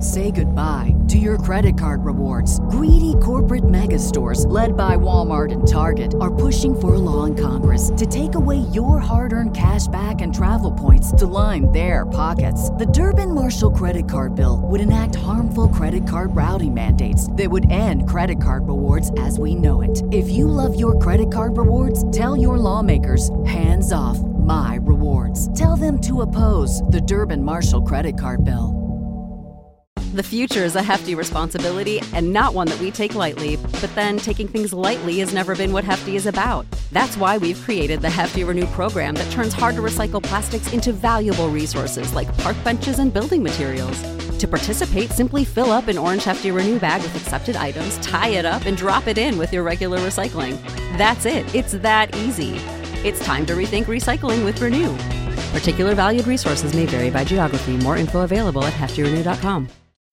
Say goodbye to your credit card rewards. Greedy corporate mega stores, led by Walmart and Target, are pushing for a law in Congress to take away your hard-earned cash back and travel points to line their pockets. The Durbin-Marshall credit card bill would enact harmful credit card routing mandates that would end credit card rewards as we know it. If you love your credit card rewards, tell your lawmakers, hands off my rewards. Tell them to oppose the Durbin-Marshall credit card bill. The future is a hefty responsibility and not one that we take lightly, but then taking things lightly has never been what Hefty is about. That's why we've created the Hefty Renew program that turns hard-to-recycle plastics into valuable resources like park benches and building materials. To participate, simply fill up an orange Hefty Renew bag with accepted items, tie it up, and drop it in with your regular recycling. That's it. It's that easy. It's time to rethink recycling with Renew. Particular valued resources may vary by geography. More info available at heftyrenew.com.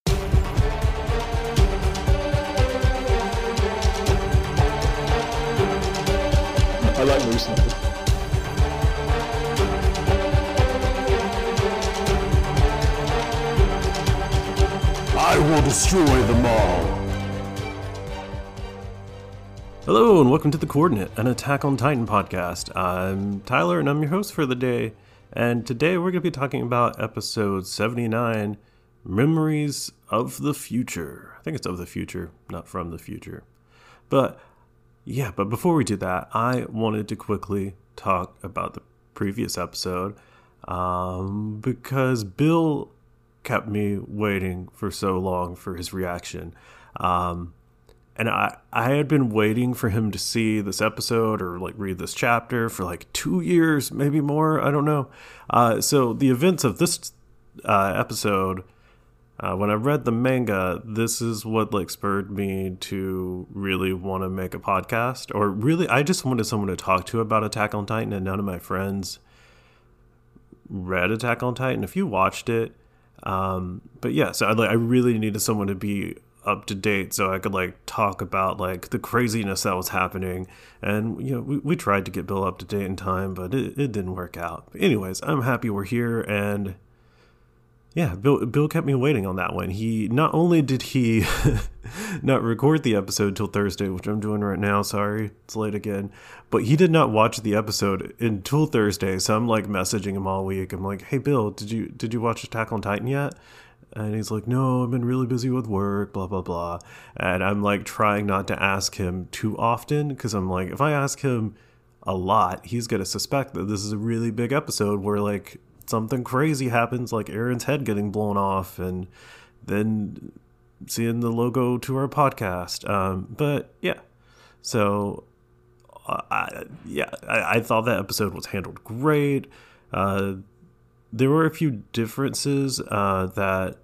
I like recently. I will destroy them all. Hello and welcome to The Coordinate, an Attack on Titan podcast. I'm Tyler and I'm your host for the day. And today we're going to be talking about episode 79, Memories of the Future. I think it's of the future, not from the future. But before we do that, I wanted to quickly talk about the previous episode because Bill kept me waiting for so long for his reaction. And I had been waiting for him to see this episode or like read this chapter for like 2 years, maybe more. I don't know. So the events of this episode, when I read the manga, this is what like spurred me to really want to make a podcast, or really I just wanted someone to talk to about Attack on Titan, and none of my friends read Attack on Titan. If you watched it, but yeah, so I really needed someone to be up to date so I could like talk about like the craziness that was happening. And you know, we tried to get Bill up to date in time, but it didn't work out. But anyways, I'm happy we're here. And yeah, Bill kept me waiting on that one. He not only did he not record the episode till Thursday, which I'm doing right now, sorry, it's late again, but he did not watch the episode until Thursday. So I'm like messaging him all week. I'm like, hey Bill, did you watch Attack on Titan yet? And he's like, no, I've been really busy with work, blah, blah, blah. And I'm like trying not to ask him too often, because I'm like, if I ask him a lot, he's going to suspect that this is a really big episode where like something crazy happens, like Aaron's head getting blown off and then seeing the logo to our podcast. But yeah, so I thought that episode was handled great. There were a few differences that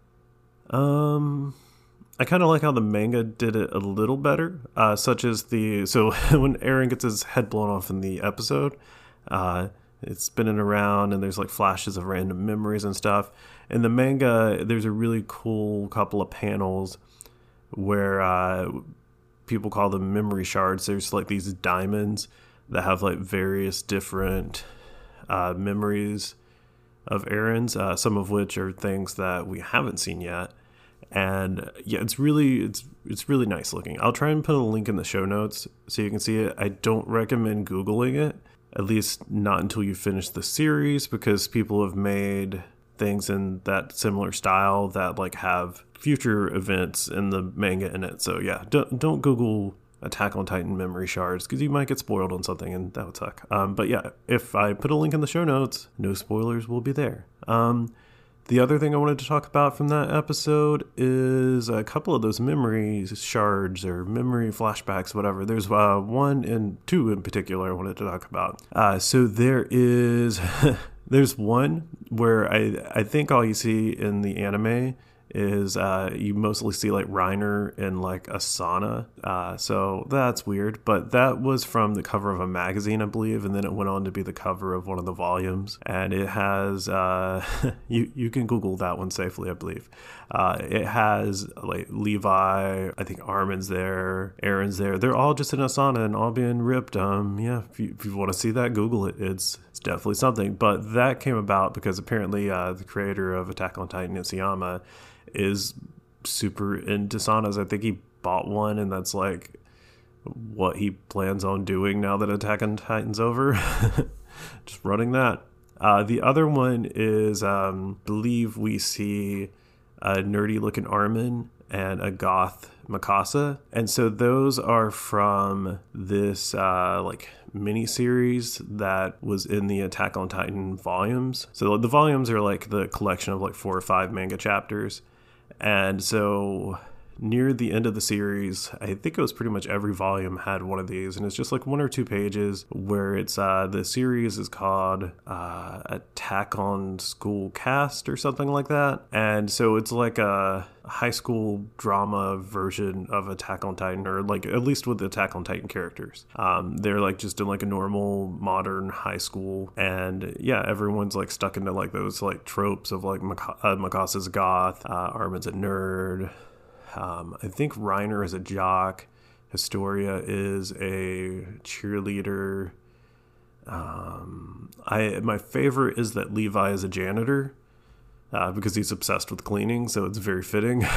I kind of like how the manga did it a little better, such as so when Aaron gets his head blown off in the episode, it's spinning around and there's like flashes of random memories and stuff. In the manga, there's a really cool couple of panels where people call them memory shards. There's like these diamonds that have like various different memories of Aaron's, some of which are things that we haven't seen yet. And yeah, it's really nice looking. I'll try and put a link in the show notes so you can see it. I don't recommend Googling it, at least not until you finish the series, because people have made things in that similar style that like have future events in the manga in it. So yeah, don't Google Attack on Titan memory shards, because you might get spoiled on something and that would suck. But yeah, if I put a link in the show notes, no spoilers will be there. The other thing I wanted to talk about from that episode is a couple of those memory shards or memory flashbacks, whatever. There's one and two in particular I wanted to talk about. So there's one where I think all you see in the anime is you mostly see like Reiner in like a sauna. So that's weird, but that was from the cover of a magazine, I believe, and then it went on to be the cover of one of the volumes. And it has you can Google that one safely, I believe. It has like Levi, I think Armin's there, Aaron's there. They're all just in a sauna and all being ripped. Yeah, if you want to see that, Google it. It's definitely something. But that came about because apparently the creator of Attack on Titan, Isayama, is super into saunas. I think he bought one, and that's like what he plans on doing now that Attack on Titan's over. Just running that. The other one is, believe we see a nerdy looking Armin and a goth Mikasa. And so those are from this like mini series that was in the Attack on Titan volumes. So the volumes are like the collection of like 4 or 5 manga chapters. And so near the end of the series, I think it was pretty much every volume had one of these, and it's just like 1 or 2 pages where it's the series is called Attack on School Cast or something like that. And so it's like a high school drama version of Attack on Titan, or like at least with the Attack on Titan characters. They're like just in like a normal modern high school, and yeah, everyone's like stuck into like those like tropes of like Mikasa's goth, Armin's a nerd. I think Reiner is a jock. Historia is a cheerleader. My favorite is that Levi is a janitor because he's obsessed with cleaning, so it's very fitting.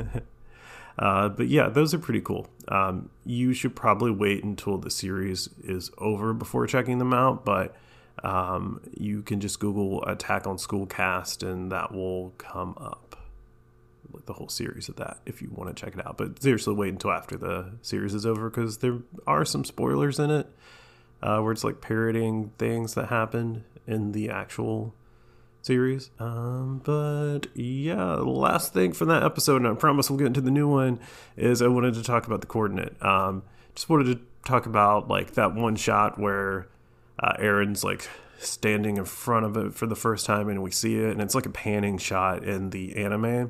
But yeah, those are pretty cool. You should probably wait until the series is over before checking them out, but you can just Google Attack on School Cast and that will come up. The whole series of that if you want to check it out, but seriously wait until after the series is over, because there are some spoilers in it where it's like parroting things that happened in the actual series. But yeah, last thing from that episode, and I promise we'll get into the new one, is I wanted to talk about the coordinate. Just wanted to talk about like that one shot where Eren's like standing in front of it for the first time and we see it, and it's like a panning shot in the anime.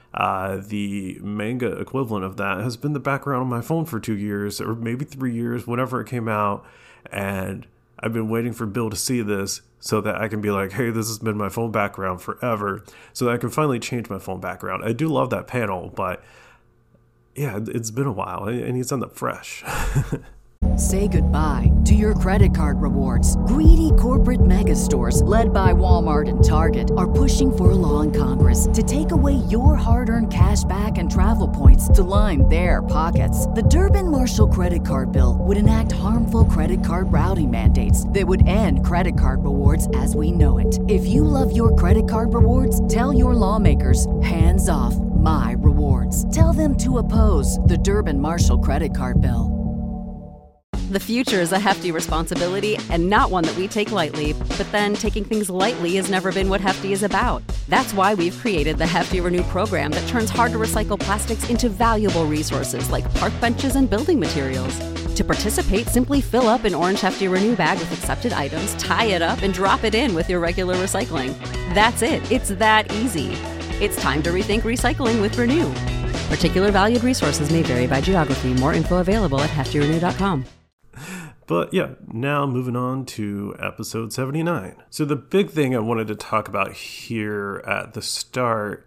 The manga equivalent of that has been the background on my phone for 2 years, or maybe 3 years, whenever it came out. And I've been waiting for Bill to see this so that I can be like, hey, this has been my phone background forever, so that I can finally change my phone background. I do love that panel, but yeah, it's been a while, and he's done that fresh. Say goodbye to your credit card rewards. Greedy corporate mega stores, led by Walmart and Target, are pushing for a law in Congress to take away your hard-earned cash back and travel points to line their pockets. The Durbin-Marshall credit card bill would enact harmful credit card routing mandates that would end credit card rewards as we know it. If you love your credit card rewards, tell your lawmakers, hands off my rewards. Tell them to oppose the Durbin-Marshall credit card bill. The future is a hefty responsibility and not one that we take lightly, but then taking things lightly has never been what Hefty is about. That's why we've created the Hefty Renew program that turns hard-to-recycle plastics into valuable resources like park benches and building materials. To participate, simply fill up an orange Hefty Renew bag with accepted items, tie it up, and drop it in with your regular recycling. That's it. It's that easy. It's time to rethink recycling with Renew. Particular valued resources may vary by geography. More info available at heftyrenew.com. But yeah, now moving on to episode 79. So the big thing I wanted to talk about here at the start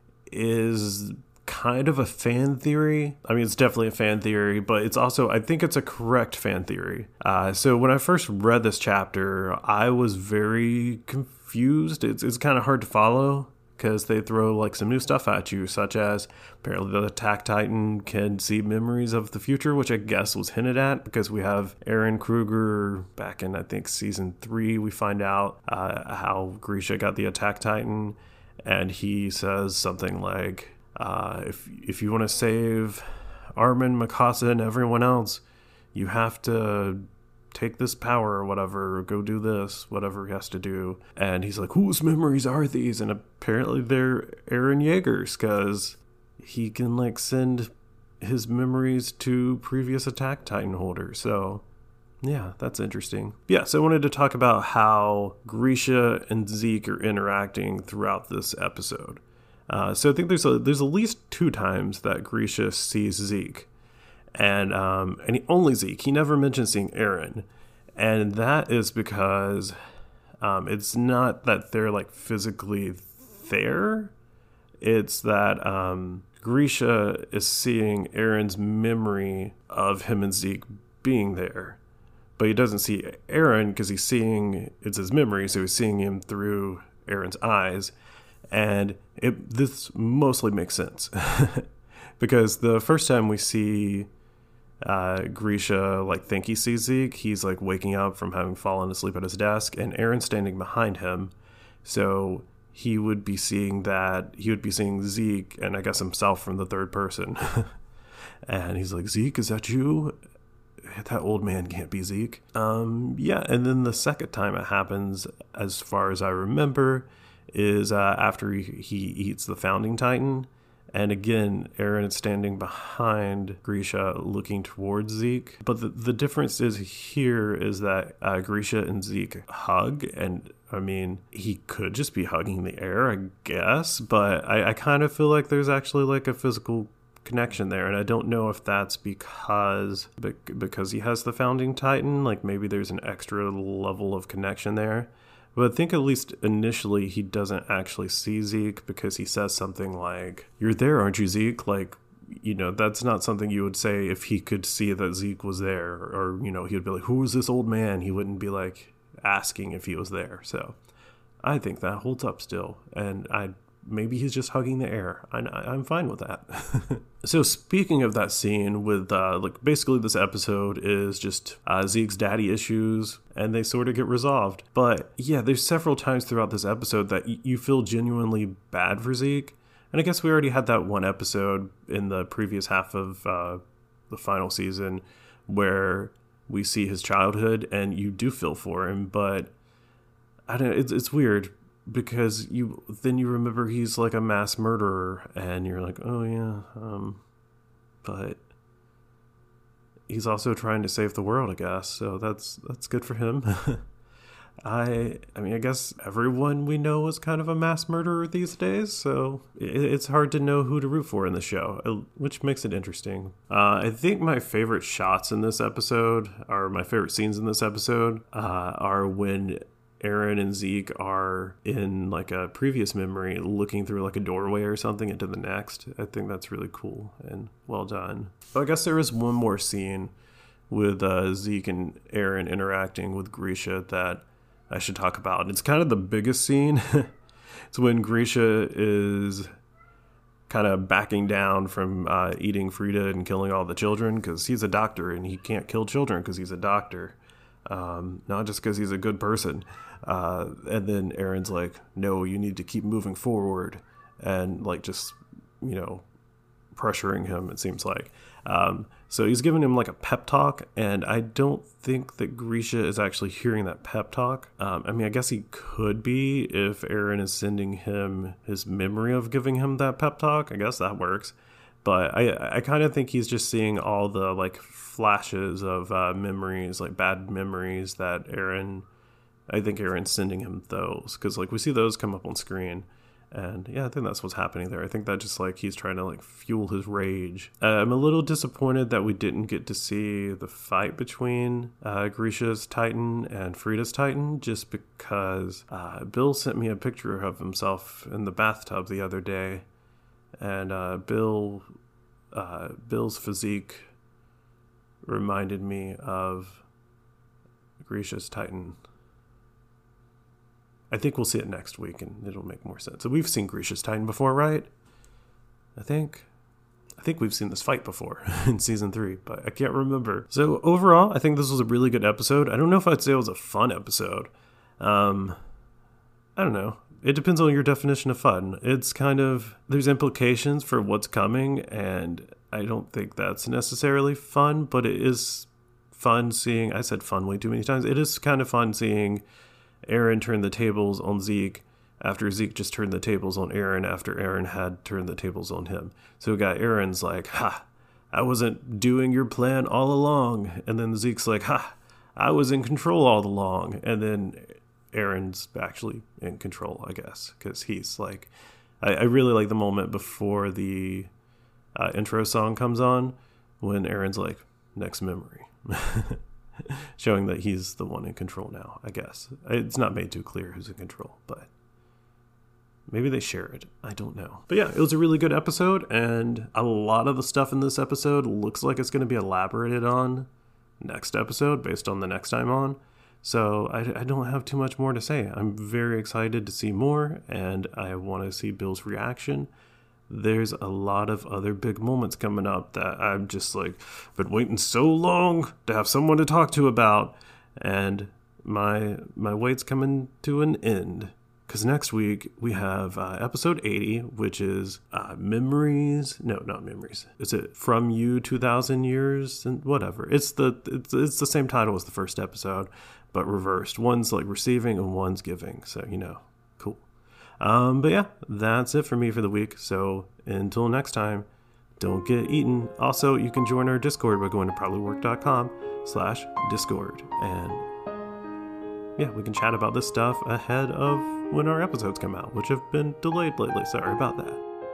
is kind of a fan theory. I mean, it's definitely a fan theory, but it's also, I think it's a correct fan theory. So when I first read this chapter, I was very confused. It's kind of hard to follow, because they throw like some new stuff at you, such as apparently the Attack Titan can see memories of the future, which I guess was hinted at because we have Eren Kruger back in, I think, season 3. We find out how Grisha got the Attack Titan, and he says something like, if you want to save Armin, Mikasa, and everyone else, you have to take this power or whatever, go do this, whatever he has to do. And he's like, whose memories are these? And apparently they're Eren Yeager's, because he can like send his memories to previous Attack Titan holders. So yeah, that's interesting. Yeah, so I wanted to talk about how Grisha and Zeke are interacting throughout this episode. So I think there's at least 2 times that Grisha sees Zeke. And only Zeke. He never mentions seeing Eren. And that is because it's not that they're like physically there. It's that Grisha is seeing Eren's memory of him and Zeke being there. But he doesn't see Eren because it's his memory, so he's seeing him through Eren's eyes. And this mostly makes sense because the first time we see Grisha like think he sees Zeke, he's like waking up from having fallen asleep at his desk, and Aaron's standing behind him. So he would be seeing Zeke and I guess himself from the third person. And he's like, Zeke, is that you? That old man can't be Zeke. Yeah, and then the second time it happens, as far as I remember, is after he eats the Founding Titan. And again, Aaron is standing behind Grisha looking towards Zeke. But the difference is here is that Grisha and Zeke hug. And I mean, he could just be hugging the air, I guess. But I kind of feel like there's actually like a physical connection there. And I don't know if that's because he has the Founding Titan. Like maybe there's an extra level of connection there. But I think at least initially he doesn't actually see Zeke because he says something like, "You're there, aren't you, Zeke?" Like, you know, that's not something you would say if he could see that Zeke was there. Or, you know, he would be like, "Who is this old man?" He wouldn't be like asking if he was there. So I think that holds up still. And maybe he's just hugging the air. I'm fine with that. So speaking of that scene with, like basically this episode is just Zeke's daddy issues, and they sort of get resolved. But yeah, there's several times throughout this episode that you feel genuinely bad for Zeke. And I guess we already had that one episode in the previous half of the final season where we see his childhood, and you do feel for him. But I don't know, it's weird. Because you remember he's like a mass murderer, and you're like, oh yeah, but he's also trying to save the world, I guess. So that's good for him. I mean, I guess everyone we know is kind of a mass murderer these days, so it's hard to know who to root for in the show, which makes it interesting. I think my favorite shots in this episode, or my favorite scenes in this episode, are when Aaron and Zeke are in like a previous memory looking through like a doorway or something into the next. I think that's really cool and well done. But I guess there is one more scene with Zeke and Aaron interacting with Grisha that I should talk about. And it's kind of the biggest scene. It's when Grisha is kind of backing down from eating Frida and killing all the children because he's a doctor and he can't kill children because he's a doctor. Not just because he's a good person. And then Aaron's like, no, you need to keep moving forward, and like just, you know, pressuring him, it seems like. So he's giving him like a pep talk, and I don't think that Grisha is actually hearing that pep talk. I mean, I guess he could be if Aaron is sending him his memory of giving him that pep talk. I guess that works. But I kind of think he's just seeing all the like flashes of memories, like bad memories that I think Aaron's sending him those. Because like we see those come up on screen. And yeah, I think that's what's happening there. I think that just like he's trying to like fuel his rage. I'm a little disappointed that we didn't get to see the fight between Grisha's Titan and Frida's Titan, just because Bill sent me a picture of himself in the bathtub the other day. And Bill's physique reminded me of Grisha's Titan. I think we'll see it next week, and it'll make more sense. So we've seen Grisha's Titan before, right? I think we've seen this fight before in season 3, but I can't remember. So overall, I think this was a really good episode. I don't know if I'd say it was a fun episode. I don't know. It depends on your definition of fun. It's kind of, there's implications for what's coming, and I don't think that's necessarily fun, but it is fun seeing, I said fun way too many times. It is kind of fun seeing Aaron turn the tables on Zeke after Zeke just turned the tables on Aaron after Aaron had turned the tables on him. So we got Aaron's like, ha, I wasn't doing your plan all along. And then Zeke's like, ha, I was in control all along. And then Aaron's actually in control, I guess, because he's like, I really like the moment before the intro song comes on when Aaron's like, next memory. Showing that he's the one in control now, I guess. It's not made too clear who's in control, but maybe they share it. I don't know. But yeah, it was a really good episode, and a lot of the stuff in this episode looks like it's going to be elaborated on next episode based on the next time on. So I don't have too much more to say. I'm very excited to see more, and I want to see Bill's reaction. There's a lot of other big moments coming up that I'm just like, been waiting so long to have someone to talk to about, and my wait's coming to an end. Because next week we have episode 80, which is Memories. No, not Memories. Is it From You 2,000 Years? And whatever. It's the same title as the first episode, but reversed. One's like receiving and one's giving. So, cool. But yeah, that's it for me for the week. So until next time, don't get eaten. Also, you can join our Discord by going to probablywork.com/Discord. And yeah, we can chat about this stuff ahead of when our episodes come out, which have been delayed lately. Sorry about that.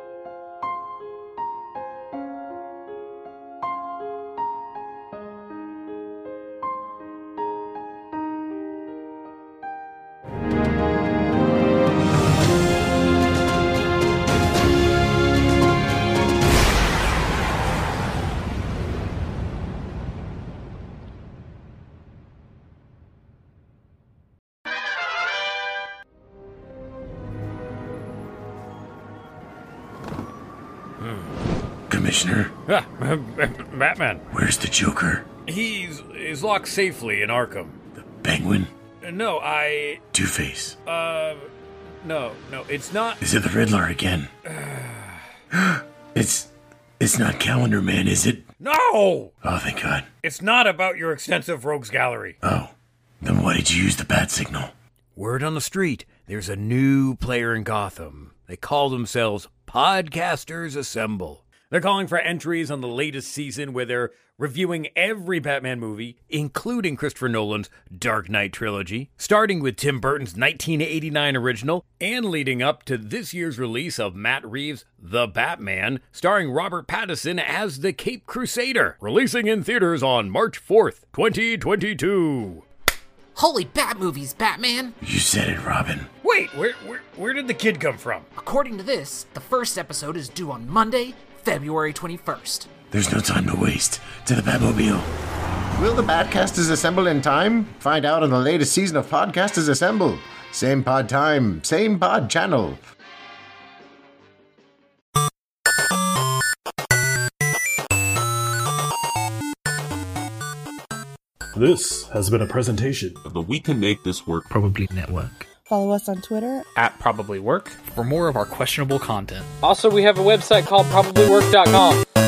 Commissioner? Batman. Where's the Joker? He's locked safely in Arkham. The Penguin? No, Two-Face? No, it's not. Is it the Riddler again? It's not Calendar Man, is it? No! Oh, thank God. It's not about your extensive rogues gallery. Oh, then why did you use the bat signal? Word on the street, there's a new player in Gotham. They call themselves Podcasters Assemble. They're calling for entries on the latest season where they're reviewing every Batman movie, including Christopher Nolan's Dark Knight trilogy, starting with Tim Burton's 1989 original, and leading up to this year's release of Matt Reeves' The Batman, starring Robert Pattinson as the Caped Crusader, releasing in theaters on March 4th, 2022. Holy bat movies, Batman! You said it, Robin. Wait, where did the kid come from? According to this, the first episode is due on Monday, February 21st. There's no time to waste. To the Batmobile. Will the Batcasters assemble in time? Find out on the latest season of Podcasters Assemble. Same pod time, same pod channel. This has been a presentation of the We Can Make This Work Probably Network. Follow us on Twitter @ProbablyWork for more of our questionable content. Also, we have a website called probablywork.com.